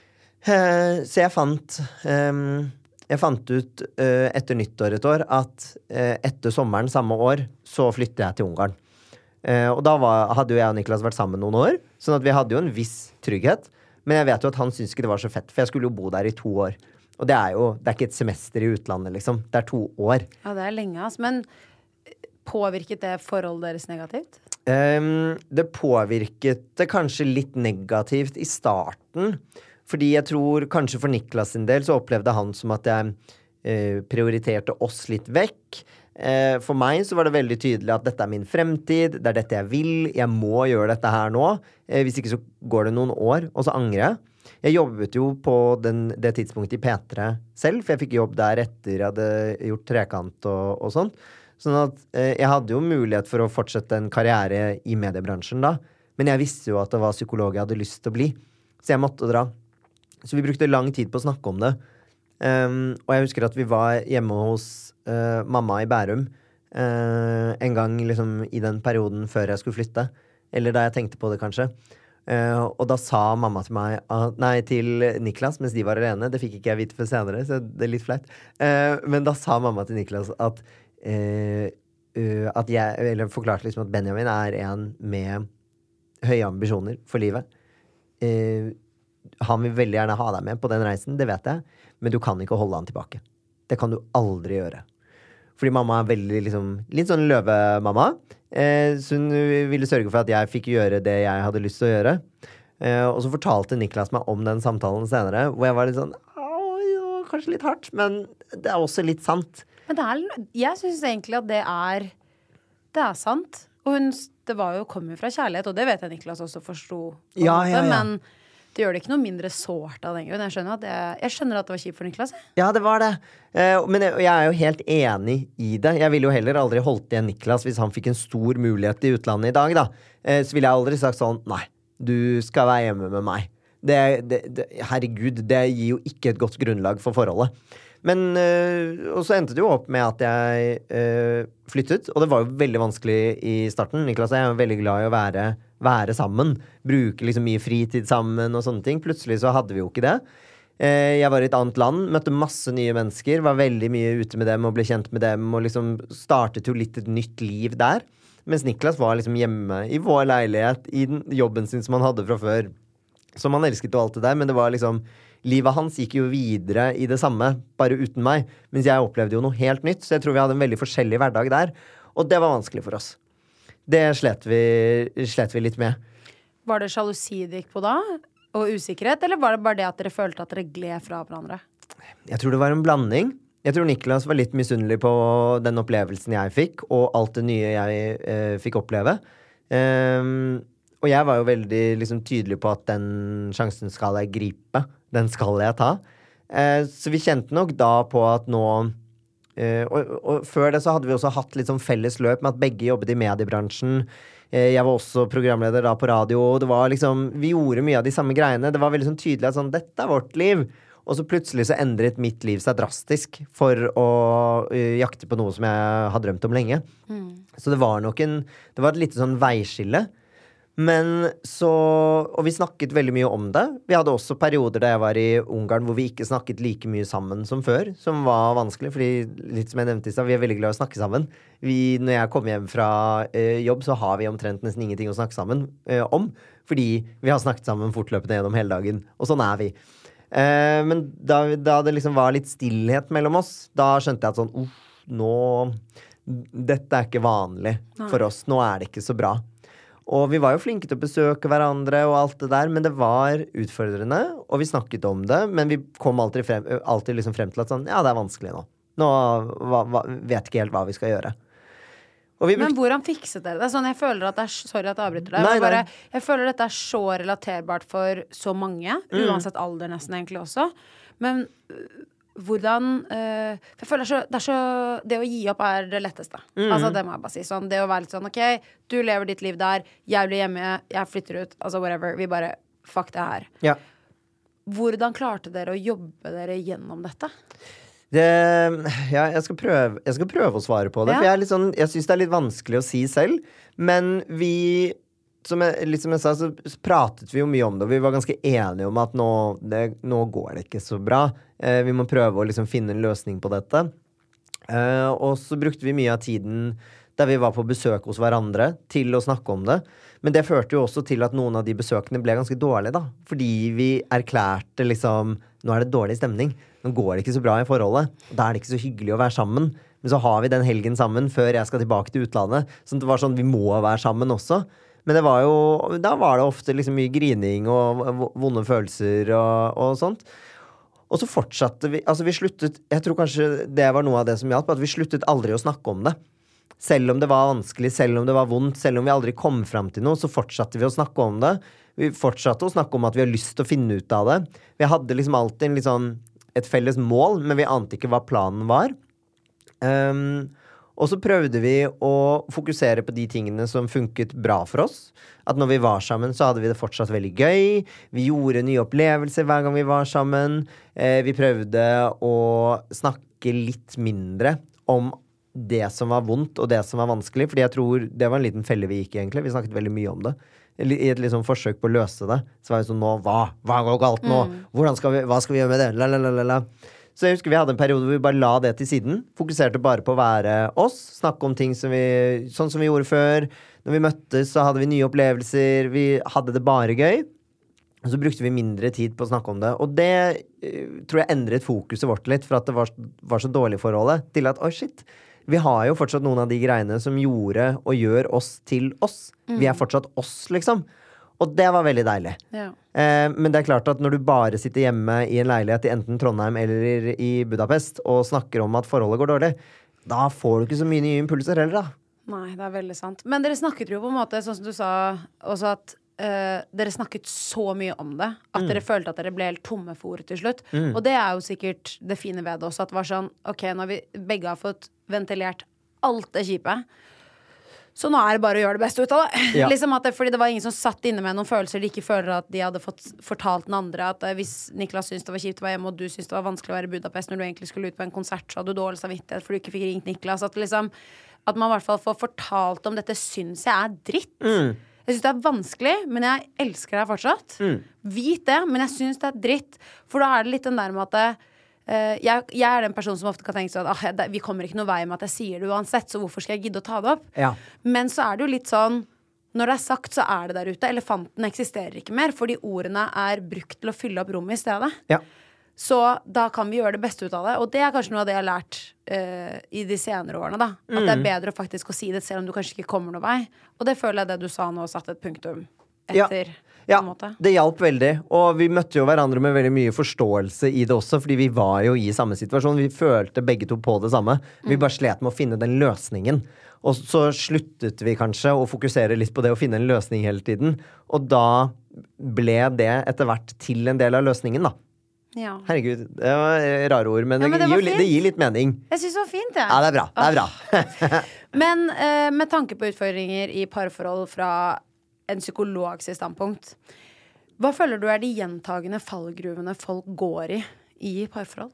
Eh, så jeg fant eh, jeg fant ut eh, etter nyttår et år at eh, etter sommeren samme år så flyttet jeg til Ungarn. Eh, og da var, hadde jo jeg og Niklas vært sammen noen år, sånn at vi hadde jo en viss trygghet, men jeg vet jo at han syntes ikke det var så fett, for jeg skulle jo bo der i to år. Og det er jo, det er ikke et semester i utlandet, liksom. Det er to år. Ja, det er lenge, altså. Men påvirket det forholdet deres negativt? Um, det påvirket det kanskje litt negativt i starten. Fordi jeg tror, kanskje for Niklas sin del, så opplevde han som at jeg uh, prioriterte oss litt vekk. Uh, for meg så var det veldig tydelig at dette er min fremtid, det er dette jeg vil, jeg må gjøre dette her nå. Uh, hvis ikke så går det noen år, og så angrer jeg. Jeg jobbet jo på den, det tidspunktet i P tre selv, for jeg fikk jobb der etter jeg hadde gjort trekant og, og sånt. Sånn at eh, jeg hadde jo mulighet for å fortsette en karriere i mediebransjen da, Men jeg visste jo at det var psykolog jeg hadde lyst til å bli, så jeg måtte dra. Så vi brukte lang tid på å snakke om det. Um, og jeg husker at vi var hjemme hos uh, mamma i Bærum uh, en gang liksom i den perioden før jeg skulle flytte. Eller da jeg tenkte på det, kanskje. Uh, og da sa mamma til meg uh, Nei, til Niklas, mens de var alene. Det fikk ikke jeg vite før senere, så det er litt flaut. Uh, men da sa mamma til Niklas at uh, uh, At jeg Eller forklarte liksom at Benjamin er en med høye ambisjoner for livet. Uh, han vil veldig gjerne ha deg med på den reisen, det vet jeg. Men du kan ikke holde han tilbake. Det kan du aldri gjøre. Fordi mamma er veldig liksom litt sånn løvemamma. Eh, så hun ville sørge for at jeg fikk gjøre det jeg hadde lyst til å gjøre. Eh, og så fortalte Niklas meg om den samtalen senere, hvor jeg var litt sånn ja, kanskje litt hardt, men det er også litt sant. Men det er, jeg synes egentlig at det er det er sant. Og hun, det var jo, kom jo fra kjærlighet, og det vet jeg Niklas også forsto. Ja, ja, ja. Men det gjør det ikke noe mindre sårt av den grunn. Jeg skjønner at det, jeg skjønner at det var kjipt for Niklas. Ja, det var det. Eh, men jeg, jeg er jo helt enig i det. Jeg ville jo heller aldri holdt igjen Niklas hvis han fikk en stor mulighet i utlandet i dag, da. Eh, så ville jeg aldri sagt sånn, nei, du skal være hjemme med meg. Det, det, det, herregud, det gir jo ikke et godt grunnlag for forholdet. Men, øh, og så endte det jo opp med at jeg øh, flyttet, og det var jo veldig vanskelig i starten. Niklas og jeg er jo veldig glad i å være, være sammen, bruke liksom mye fritid sammen og sånne ting. Plutselig så hadde vi jo ikke det. Eh, jeg var i et annet land, møtte masse nye mennesker, var veldig mye ute med dem og ble kjent med dem, og liksom startet jo litt et nytt liv der. Mens Niklas var liksom hjemme i vår leilighet, i den jobben sin som han hadde fra før, som han elsket og alt det der, men det var liksom livet hans gikk jo videre i det samme, bare uten meg, mens jeg opplevde jo noe helt nytt, så jeg tror vi hadde en veldig forskjellig hverdag der, og det var vanskelig for oss. Det slet vi, slet vi litt med. Var det sjalusi det gikk på da? Og usikkerhet, eller var det bare det at dere følte at dere gled fra hverandre? Jeg tror det var en blanding. Jeg tror Niklas var litt misunnelig på den opplevelsen jeg fikk, og alt det nye jeg eh, fikk oppleve. Um, og jeg var jo veldig liksom, tydelig på at den sjansen skal jeg gripe. Den skal jeg ta. Eh, så vi kjente nok da på at nå eh, og, og før det så hadde vi også hatt litt sånn felles løp med at begge jobbet i mediebransjen. Eh, jeg var også programleder da på radio. Det var liksom, vi gjorde mye av de samme greiene. Det var veldig sånn tydelig at sånn, dette er vårt liv. Og så plutselig så endret mitt liv seg drastisk for å uh, jakte på noe som jeg hadde drømt om lenge. Mm. Så det var nok en, det var et lite sånn veiskille. Men så, og vi snakket veldig mye om det. Vi hadde også perioder da jeg var i Ungarn hvor vi ikke snakket like mye sammen som før, som var vanskelig, fordi litt som jeg nevnte i sted, vi er veldig glad i å snakke sammen. Vi, når jeg kommer hjem fra eh, jobb, så har vi omtrent nesten ingenting å snakke sammen eh, om, fordi vi har snakket sammen fortløpende gjennom hele dagen, og sånn er vi. Eh, men da, da det liksom var litt stillhet mellom oss, da skjønte jeg at sånn, uff, nå, dette er ikke vanlig for oss, nå er det ikke så bra. Og vi var jo flinke til å besøke hverandre og alt det der, men det var utfordrende, og vi snakket om det, men vi kom alltid frem, alltid liksom frem til at sånn, ja, det er vanskelig nå. Nå hva, hva, vet ikke helt hva vi skal gjøre. Vi men hvordan fikset dere det? Sånn, jeg føler at det er, sorry at jeg avbryter deg, nei, bare, nei. Jeg føler at dette er så relaterbart for så mange, mm. uansett alder nesten egentlig også, men hvordan uh, jeg føler så, det er så det å gi opp er det letteste mm. altså det må jeg bare si sånn, det å være litt sånn ok, du lever ditt liv der, jeg blir hjemme, jeg flytter ut, altså whatever, vi bare fuck det her ja. Hvordan klarte dere å jobbe dere gjennom dette? Det, ja, jeg skal prøve jeg skal prøve å svare på det, ja. For jeg, er litt sånn, jeg synes det er litt vanskelig å si selv, men vi Som jeg, litt som jeg sa, så pratet vi jo mye om det, og vi var ganske enige om at nå, det, nå går det ikke så bra. Eh, vi må prøve å liksom finne en løsning på dette. Eh, og så brukte vi mye av tiden der vi var på besøk hos hverandre til å snakke om det. Men det førte jo også til at noen av de besøkene ble ganske dårlige, da. Fordi vi erklærte liksom, nå er det dårlig stemning. Nå går det ikke så bra i forholdet. Da er det ikke så hyggelig å være sammen. Men så har vi den helgen sammen før jeg skal tilbake til utlandet. Så det var sånn, vi må være sammen også. Men det var jo, da var det ofte liksom mye grining og vonde følelser og, og sånt. Og så fortsatte vi, altså vi sluttet, jeg tror kanskje det var noe av det som hjalp, at vi sluttet aldri å snakke om det. Selv om det var vanskelig, selv om det var vondt, selv om vi aldri kom frem til noe, så fortsatte vi å snakke om det. Vi fortsatte å snakke om at vi har lyst til å finne ut av det. Vi hadde liksom alltid en litt sånn, et felles mål, men vi ante ikke hva planen var. Um, Og så prøvde vi å fokusere på de tingene som funket bra for oss. At når vi var sammen, så hadde vi det fortsatt veldig gøy. Vi gjorde nye opplevelser hver gang vi var sammen. Eh, vi prøvde å snakke litt mindre om det som var vondt og det som var vanskelig. Fordi jeg tror det var en liten felle vi gikk i egentlig. Vi snakket veldig mye om det. I et liksom forsøk på å løse det. Så var vi sånn, nå, hva? Hva går galt nå? Hvordan skal vi, hva skal vi gjøre med det? Lalalala. Så jeg husker vi hadde en periode hvor vi bare la det til siden. Fokuserte bare på å være oss. Snakke om ting som vi, sånn som vi gjorde før. Når vi møttes, så hadde vi nye opplevelser. Vi hadde det bare gøy. Og så brukte vi mindre tid på å snakke om det. Og det uh, tror jeg endret fokuset vårt litt, for at det var, var så dårlig forholdet, til at, oi shit, vi har jo fortsatt noen av de greiene som gjorde og gjør oss til oss. Mm. Vi er fortsatt oss, liksom. Og det var veldig deilig. Ja. Eh, men det er klart at når du bare sitter hjemme i en leilighet i enten Trondheim eller i Budapest og snakker om at forholdet går dårlig, da får du ikke så mye nye impulser heller, da. Nei, det er veldig sant. Men dere snakket jo på en måte, sånn som du sa, også at uh, dere snakket så mye om det, at mm. dere følte at dere ble helt tomme for ord til slutt. Mm. Og det er jo sikkert det fine ved det også, at det var sånn, ok, når vi begge har fått ventilert alt det kjipe, så nå er det bare å gjøre det beste ut av det. Ja. Liksom at det, fordi det var ingen som satt inne med noen følelser de ikke føler at de hadde fått fortalt den andre. At uh, hvis Niklas syntes det var kjipt å være hjemme, og du syntes det var vanskelig å være i Budapest når du egentlig skulle ut på en konsert, så hadde du dårlig samvittighet for du ikke fikk ringt Niklas. At, liksom, at man i hvert fall får fortalt om dette syns jeg er dritt. Mm. Jeg synes det er vanskelig, men jeg elsker deg fortsatt. Mm. Vit det, men jeg synes det er dritt. For da er det litt den der med at det, Uh, jeg, jeg er den personen som ofte kan tenke sånn ah, det, vi kommer ikke noe vei med at jeg sier det uansett, så hvorfor skal jeg gidde å ta det opp? Ja. Men så er det jo litt sånn, når det er sagt, så er det der ute. Elefanten eksisterer ikke mer, fordi ordene er brukt til å fylle opp rommet i stedet. Ja. Så da kan vi gjøre det beste ut av det. Og det er kanskje noe av det jeg har lært uh, i de senere årene, da. At mm. det er bedre faktisk å si det selv om du kanskje ikke kommer noe vei. Og det føler jeg det du sa nå, satt et punktum etter. Ja. Ja, det hjalp veldig, og vi møtte jo hverandre med veldig mye forståelse i det også, fordi vi var jo i samme situasjon, vi følte begge to på det samme, vi bare slet med å finne den løsningen, og så sluttet vi kanskje å fokusere litt på det å finne en løsning hele tiden, og da ble det etter hvert til en del av løsningen da. Ja. Herregud, det var rare ord, men, ja, men det, det, gir, det gir litt mening. Jeg synes det var fint, ja. Ja, det er bra, det er bra. Men uh, med tanke på utfordringer i parforhold fra en psykologs standpunkt, hva føler du er de gjentagende fallgruvene folk går i i parforhold?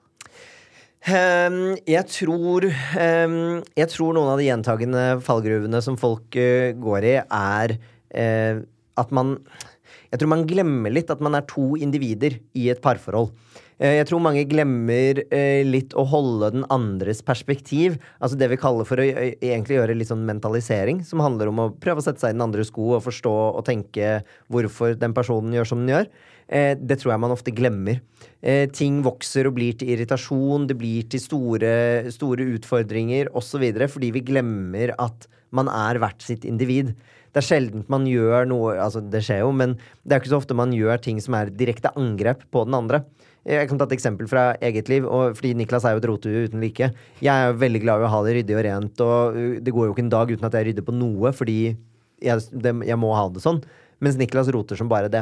Um, jeg tror um, jeg tror noen av de gjentagende fallgruvene som folk uh, går i er uh, at man jeg tror man glemmer litt at man er to individer i et parforhold. Jeg tror mange glemmer eh, litt å holde den andres perspektiv. Altså det vi kaller for å egentlig gjøre litt sånn mentalisering, som handler om å prøve å sette seg i den andre sko og forstå og tenke hvorfor den personen gjør som den gjør. Eh, det tror jeg man ofte glemmer. Eh, ting vokser og blir til irritasjon, det blir til store, store utfordringer og så videre, fordi vi glemmer at man er hvert sitt individ. Det er sjelden man gjør noe, altså det skjer jo, men det er ikke så ofte man gjør ting som er direkte angrep på den andre. Jeg kan ta et eksempel fra eget liv, og fordi Niklas er jo et rotehue uten like. Jeg er jo veldig glad i å ha det ryddig og rent, og det går jo ikke en dag uten at jeg rydder på noe, fordi jeg, det, jeg må ha det sånn. Mens Niklas roter som bare det.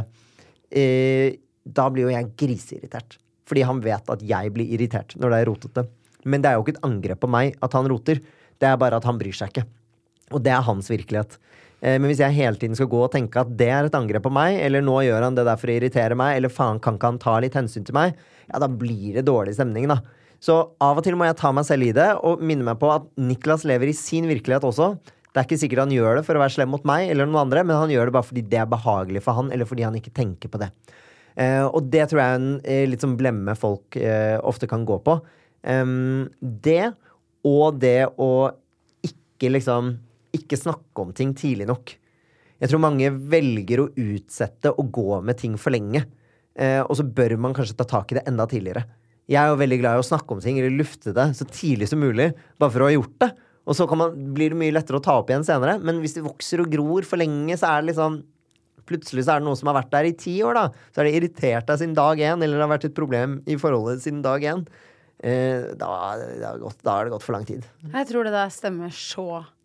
Eh, da blir jo jeg griseirritert. Fordi han vet at jeg blir irritert når det er rotete. Men det er jo ikke et angrep på meg at han roter. Det er bare at han bryr seg ikke. Og det er hans virkelighet. Men hvis jeg hele tiden skal gå og tenke at det er et angrep på meg, eller nå gjør han det der for å irritere meg, eller faen kan ikke han ta litt hensyn til meg, ja, da blir det dårlig stemning da. Så av og til må jeg ta meg selv i det, og minne meg på at Niklas lever i sin virkelighet også. Det er ikke sikkert han gjør det for å være slem mot meg eller noen andre, men han gjør det bare fordi det er behagelig for han, eller fordi han ikke tenker på det. Eh, og det tror jeg er en eh, litt sånn blemme folk eh, ofte kan gå på. Um, det, og det å ikke liksom ikke snakke om ting tidlig nok. Jeg tror mange velger å utsette og gå med ting for lenge. Eh, og så bør man kanskje ta tak i det enda tidligere. Jeg er jo veldig glad i å snakke om ting, eller lufte det så tidlig som mulig, bare for å ha gjort det. Og så kan man, blir det mye lettere å ta opp igjen senere. Men hvis det vokser og gror for lenge, så er det liksom plutselig så er det noen som har vært der i ti år da. Så er det irritert deg siden dag én, eller det har vært et problem i forholdet siden dag én. Eh, da, da, er det gått, da er det gått for lang tid. Jeg tror det der stemmer så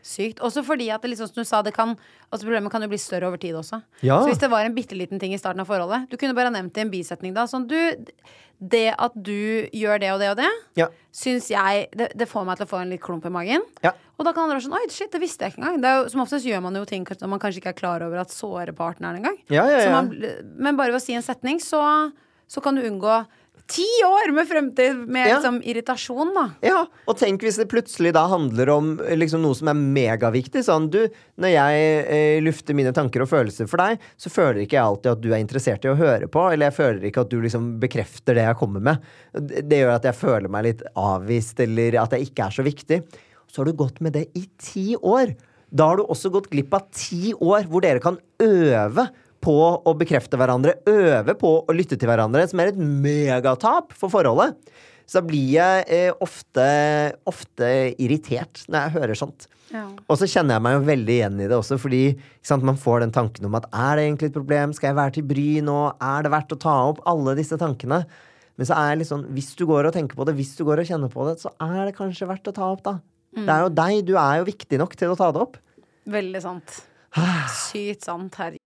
sykt. Også fordi at det liksom, som du sa, det kan, altså problemet kan jo bli større over tid også. Ja. Så hvis det var en bitteliten ting i starten av forholdet, du kunne bare ha nevnt det i en bisetning da, sånn, du, det at du gjør det og det og det, Ja. synes jeg, det, det får meg til å få en litt klump i magen. Ja. Og da kan andre være sånn, oi, shit, det visste jeg ikke engang. Det er jo, som oftest gjør man jo ting når man kanskje ikke er klar over at såre partneren engang. Ja, ja, ja. Så man, men bare ved å si en setning, så, så kan du unngå ti år med fremtid med Ja. liksom, irritasjon, da. Ja, og tenk hvis det plutselig da handler om liksom, noe som er megaviktig. Sånn, du, når jeg eh, lufter mine tanker og følelser for deg, så føler ikke jeg alltid at du er interessert i å høre på, eller jeg føler ikke at du liksom bekrefter det jeg kommer med. Det, det gjør at jeg føler meg litt avvist, eller at jeg ikke er så viktig. Så har du gått med det i ti år. Da har du også gått glipp av ti år hvor dere kan øve på å bekrefte hverandre, øve på å lytte til hverandre, som er et megatap for forholdet. Så da blir jeg eh, ofte, ofte irritert når jeg hører sånt. Ja. Og så kjenner jeg meg jo veldig igjen i det også, fordi ikke sant, man får den tanken om at er det egentlig et problem? Skal jeg være til bry nå? Er det verdt å ta opp alle disse tankene? Men så er det litt sånn, hvis du går og tenker på det, hvis du går og kjenner på det, så er det kanskje verdt å ta opp da. Det er jo deg, du er jo viktig nok til å ta det opp. Veldig sant. Sykt sant, herregud.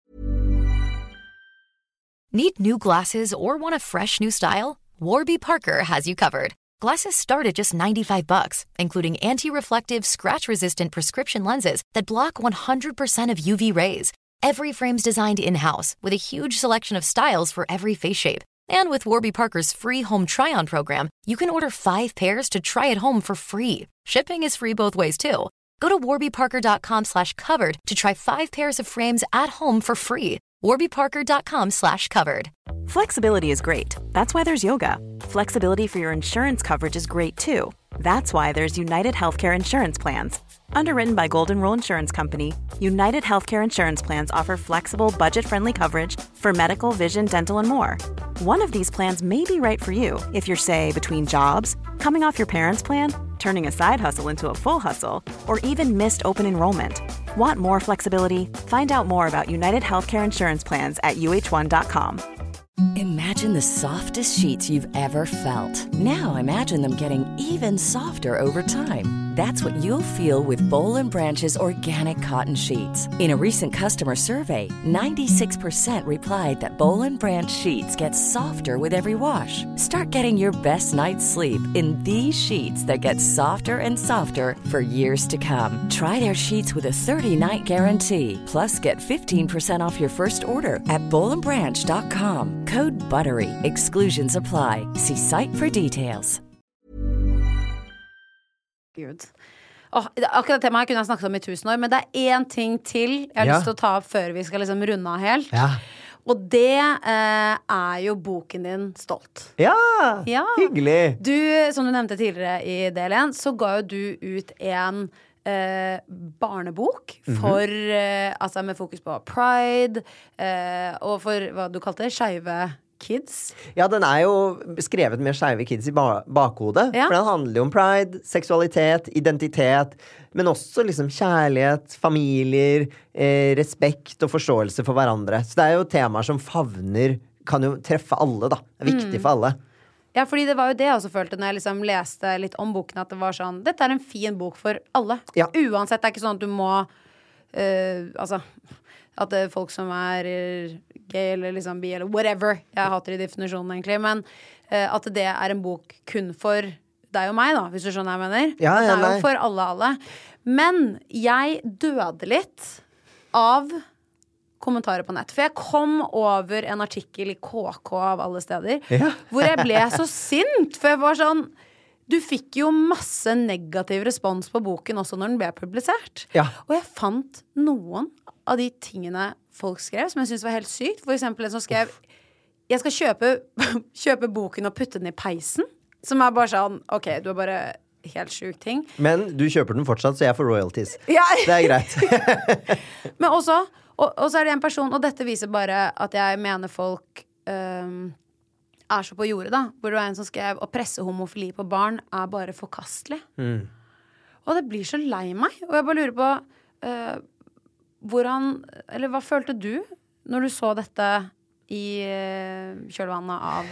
Need new glasses or want a fresh new style? Warby Parker has you covered. Glasses start at just ninety-five bucks, including anti-reflective, scratch-resistant prescription lenses that block one hundred percent of U V rays. Every frame's designed in-house with a huge selection of styles for every face shape. And with Warby Parker's free home try-on program, you can order five pairs to try at home for free. Shipping is free both ways, too. Go to warbyparker.com slash covered to try five pairs of frames at home for free. warbyparker.com slash covered. Flexibility is great. That's why there's yoga. Flexibility for your insurance coverage is great too. That's why there's United Healthcare Insurance Plans. Underwritten by Golden Rule Insurance Company, United Healthcare Insurance Plans offer flexible, budget-friendly coverage for medical, vision, dental, and more. One of these plans may be right for you if you're, say, between jobs, coming off your parents' plan, turning a side hustle into a full hustle, or even missed open enrollment. Want more flexibility? Find out more about United Healthcare Insurance Plans at U H one dot com. Imagine the softest sheets you've ever felt. Now imagine them getting even softer over time. That's what you'll feel with Boll and Branch's organic cotton sheets. In a recent customer survey, ninety-six percent replied that Boll and Branch sheets get softer with every wash. Start getting your best night's sleep in these sheets that get softer and softer for years to come. Try their sheets with a thirty-night guarantee. Plus, get fifteen percent off your first order at boll and branch dot com. Code BUTTERY. Exclusions apply. See site for details. Gud. Åh, det- akkurat temaet kunne jeg snakket om i tusen år, men det er én ting til jeg har Ja. lyst til å ta opp før vi skal liksom runde av helt. Ja. Og det eh, er jo boken din Stolt. Ja, Ja. hyggelig. Du, som du nevnte tidligere i del én, så ga jo du ut en eh, barnebok for eh, altså med fokus på pride, eh, og for hva du kalte det, skeive kids. Ja, den er jo skrevet med skeive kids i ba bakhodet. Ja. For den handler jo om pride, seksualitet, identitet, men også liksom kjærlighet, familier, eh, respekt og forståelse for hverandre. Så det er jo temaer som favner, kan jo treffe alle, da. Det er viktig for alle. Ja, fordi det var jo det jeg også følte når jeg liksom leste litt om boken, at det var sånn, dette er en fin bok for alle. Ja. Uansett, det er ikke sånn at du må eh, altså, at det er folk som er eh, gay eller liksom bi eller whatever. Jeg hater i definisjonen egentlig, men eh, at det er en bok kun for deg og meg da, hvis du skjønner hva jeg mener. Ja, ja, det er nei. jo for alle, alle. Men jeg døde litt av kommentarer på nett. For jeg kom over en artikkel i K K av alle steder, Ja. hvor jeg ble så sint. For jeg var sånn, du fikk jo masse negativ respons på boken også når den ble publisert. Ja. Og jeg fant noen av de tingene folk skrev som jeg synes var helt sykt. For eksempel en som skrev, jeg skal kjøpe, kjøpe boken og putte den i peisen. Som er bare sånn, ok, du har bare helt syk ting. Men du kjøper den fortsatt, så jeg får royalties. Ja. Det er greit. Men også, og, og så er det en person, og dette viser bare at jeg mener folk øhm, er så på jordet da, hvor det var en som skrev, å presse homofili på barn er bare forkastelig. Mm. Og det blir så lei meg, og jeg bare lurer på øh, hvordan, eller hva følte du når du så dette i øh, kjølvannet av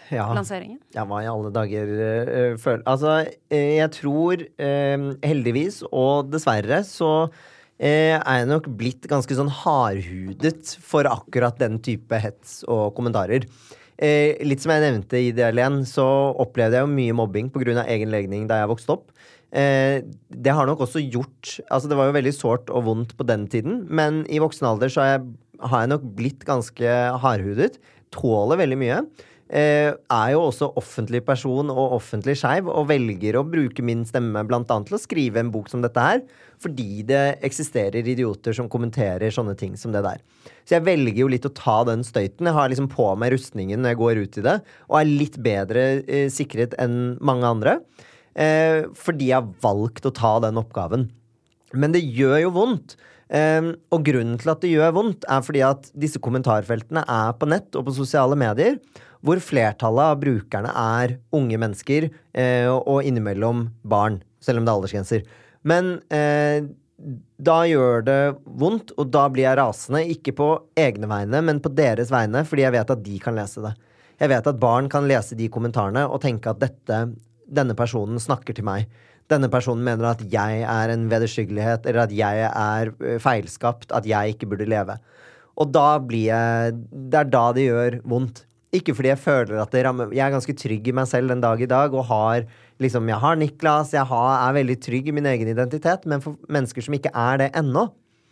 Ja. lanseringen? Ja, hva i alle dager uh, føler Altså, uh, jeg tror uh, heldigvis, og dessverre, så uh, er jeg nok blitt ganske sånn hardhudet for akkurat den type hets og kommentarer. Uh, litt som jeg nevnte i del én, så opplevde jeg jo mye mobbing på grunn av egen legning da jeg vokste opp. Uh, det har nok også gjort Altså, det var jo veldig sårt og vondt på den tiden, men i voksen alder så har jeg, har jeg nok blitt ganske hardhudet. Tåler veldig mye. Uh, er jo også offentlig person og offentlig skeiv, og velger å bruke min stemme blant annet til å skrive en bok som dette her, fordi det eksisterer idioter som kommenterer sånne ting som det der. Så jeg velger jo litt å ta den støyten. Jeg har liksom på meg rustningen når jeg går ut i det, og er litt bedre uh, sikret enn mange andre. Uh, fordi jeg har valgt å ta den oppgaven. Men det gjør jo vondt. Uh, og grunnen til at det gjør vondt er fordi at disse kommentarfeltene er på nett og på sosiale medier, hvor flertallet av brukerne er unge mennesker uh, og innimellom barn, selv om det er aldersgrenser. Men uh, da gjør det vondt, og da blir jeg rasende, ikke på egne vegne, men på deres vegne, fordi jeg vet at de kan lese det. Jeg vet at barn kan lese de kommentarene og tenke at dette denne personen snakker til meg. Denne personen mener at jeg er en vederstyggelighet, eller at jeg er feilskapt, at jeg ikke burde leve. Og da blir jeg, det er da det gjør vondt. Ikke fordi jeg føler at det rammer, jeg er ganske trygg i meg selv en dag i dag, og har, liksom, jeg har Niklas, jeg har, er veldig trygg i min egen identitet, men for mennesker som ikke er det ennå,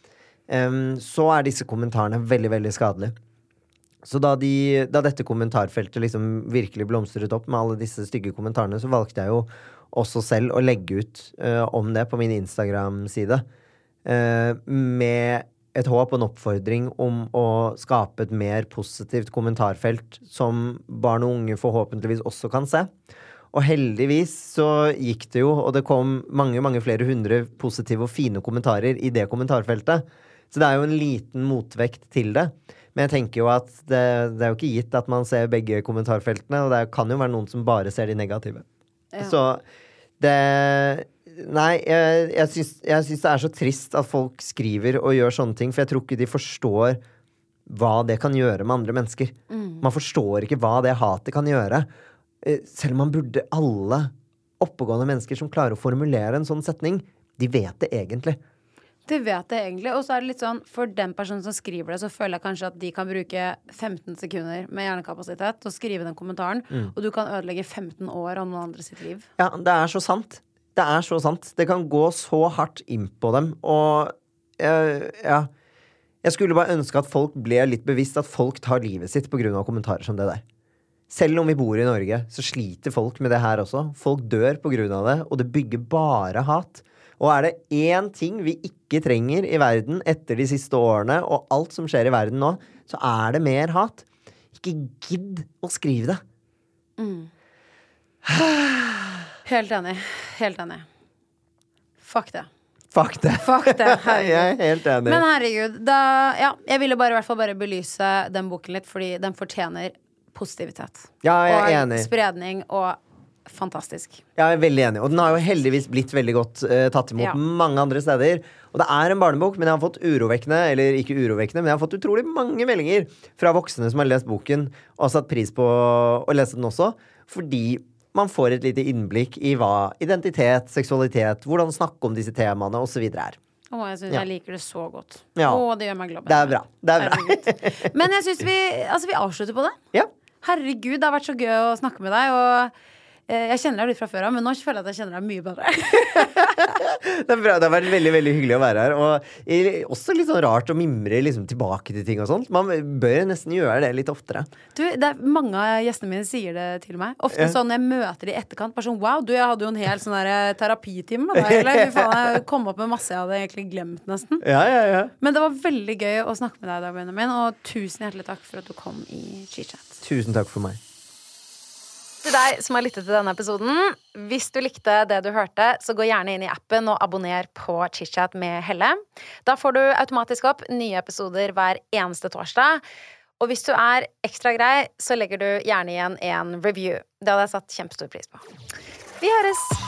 um, så er disse kommentarene veldig, veldig skadelige. Så da, de, da dette kommentarfeltet liksom virkelig blomstret opp med alle disse stygge kommentarene, så valgte jeg jo også selv å legge ut uh, om det på min Instagram-side. Uh, med et håp og en oppfordring om å skape et mer positivt kommentarfelt som barn og unge forhåpentligvis også kan se. Og heldigvis så gikk det jo, og det kom mange, mange flere hundre positive og fine kommentarer i det kommentarfeltet. Så det er jo en liten motvekt til det. Men jeg tenker jo at det, det er jo ikke gitt at man ser begge kommentarfeltene, og det kan jo være noen som bare ser de negative. Ja. Så det Nei, jeg, jeg, syns, jeg syns det er så trist at folk skriver og gjør sånne ting, for jeg tror ikke de forstår hva det kan gjøre med andre mennesker. Mm. Man forstår ikke hva det hatet kan gjøre. Selv om man burde alle oppegående mennesker som klarer å formulere en sånn setning, de vet det egentlig. De vet det egentlig, og så er det litt sånn, for den personen som skriver det, så føler jeg kanskje at de kan bruke femten sekunder med hjernekapasitet til å skrive den kommentaren, mm. og du kan ødelegge femten år av noen andre sitt liv. Ja, det er så sant. Det er så sant. Det kan gå så hardt inn på dem, og uh, ja, jeg skulle bare ønske at folk ble litt bevisst at folk tar livet sitt på grunn av kommentarer som det der. Selv om vi bor i Norge, så sliter folk med det her også. Folk dør på grunn av det, og det bygger bare hat. Og er det én ting vi ikke trenger i verden etter de siste årene, og alt som skjer i verden nå, så er det mer hat. Ikke gidd å skrive det. Mm. Helt enig. Helt enig. Fuck det. Fuck det. Fuck det. Jeg er helt enig. Men herregud, da, ja, jeg ville bare i hvert fall bare belyse den boken litt, fordi den fortjener positivitet. Ja, jeg er enig. Og spredning og fantastisk. Jeg er veldig enig, og den har jo heldigvis blitt veldig godt uh, tatt imot ja. mange andre steder. Og det er en barnebok, men jeg har fått urovekkende, eller ikke urovekkende, men jeg har fått utrolig mange meldinger fra voksne som har lest boken og satt pris på å lese den også, fordi man får et lite innblikk i hva identitet, seksualitet, hvordan snakke om disse temaene og så videre er. Å, jeg synes ja. jeg liker det så godt. Ja. Å, det gjør meg glad. Det er bra. Det er bra. Men jeg synes vi, altså vi avslutter på det. Ja. Herregud, det har vært så gøy å snakke med deg, og jeg kjenner deg litt fra før av, men nå føler jeg at jeg kjenner deg mye bedre. Det er bra, det har vært veldig, veldig hyggelig å være her. Og også litt sånn rart å mimre liksom, tilbake til ting og sånt. Man bør nesten gjøre det litt oftere. Du, det er, mange av gjestene mine sier det til meg. Ofte ja. sånn, jeg møter de i etterkant. Bare sånn, wow, du, jeg hadde jo en hel sånn der terapitime med deg. Eller, faen, jeg kom opp med masse jeg hadde egentlig glemt nesten. Ja, ja, ja. Men det var veldig gøy å snakke med deg, Dag Benjamin. Og tusen hjertelig takk for at du kom i Chit-chat. Tusen takk for meg. Til deg som har lyttet til denne episoden, hvis du likte det du hørte, så gå gjerne inn i appen og abonner på Chit-chat med Helle. Da får du automatisk opp nye episoder hver eneste torsdag. Og hvis du er ekstra grei, så legger du gjerne igjen en review. Det hadde jeg satt kjempestor pris på. Vi høres!